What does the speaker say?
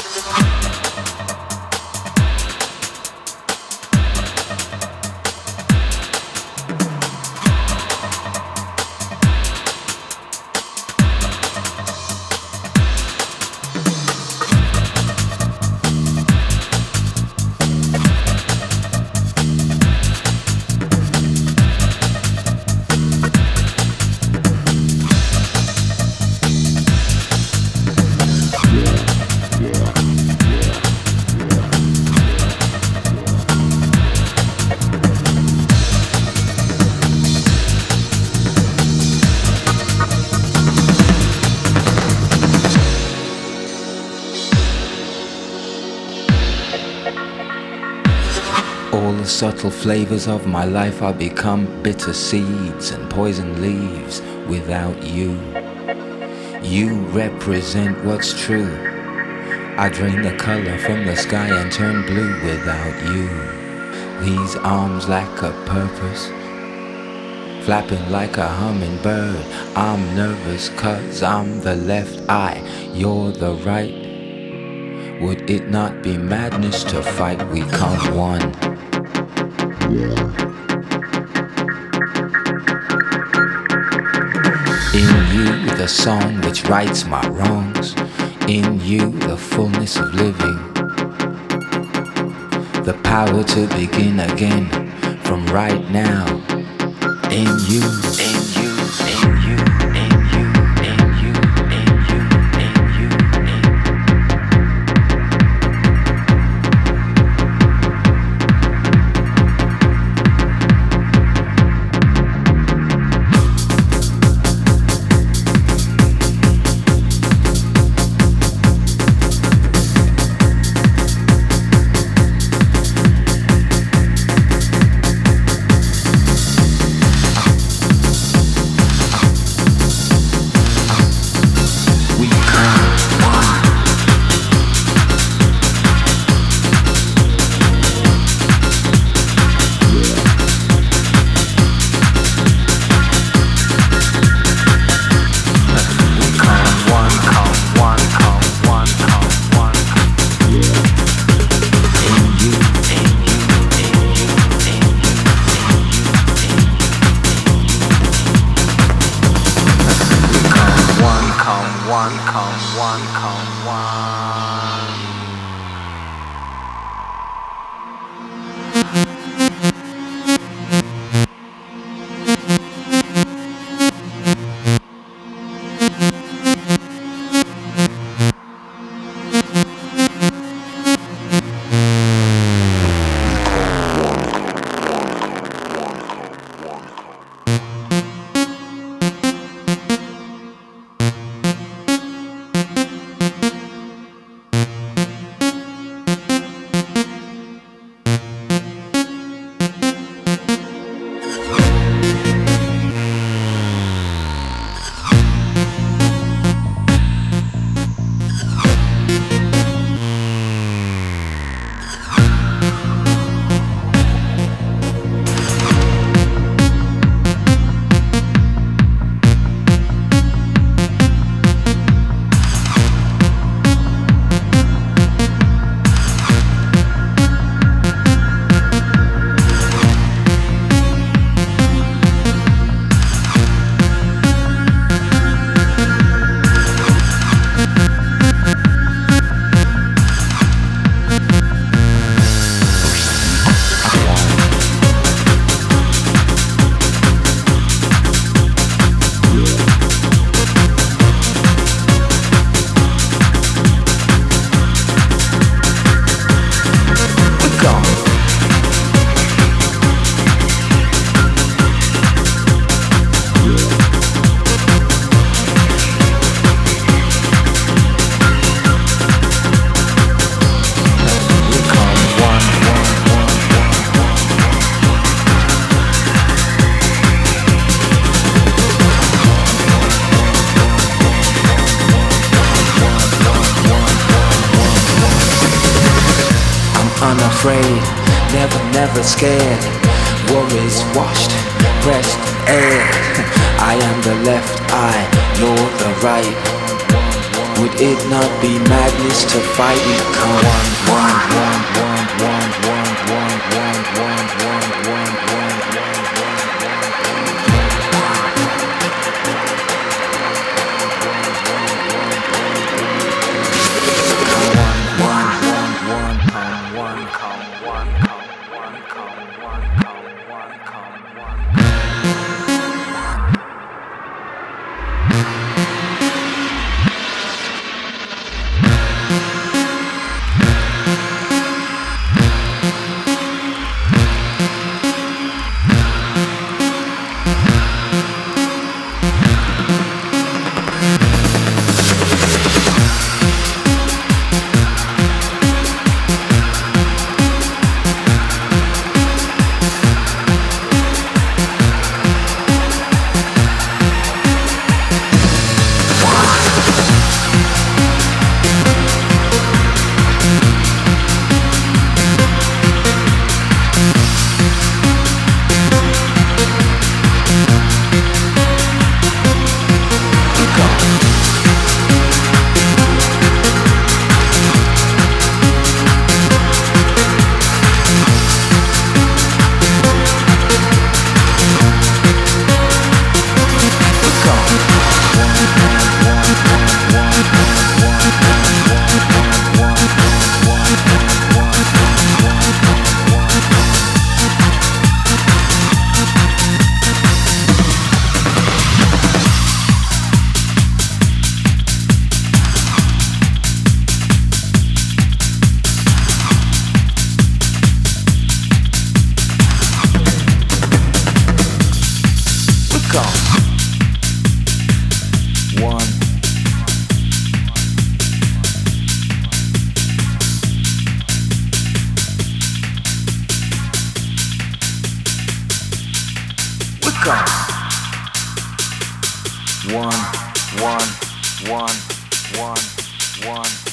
All the subtle flavors of my life are become bitter seeds and poison leaves without you. You represent what's true. I drain the color from the sky and turn blue without you. These arms lack a purpose, flapping like a hummingbird. I'm nervous 'cause I'm the left eye, you're the right. Would it not be madness to fight? We come one. In you, the song which rights my wrongs. In you, the fullness of living. The power to begin again from right now. In you, in you, in you, in you, in you, in you, in you, in you. Unafraid, never scared. Worries washed, pressed air. I am the left eye, you're the right. Would it not be madness to fight? We come one.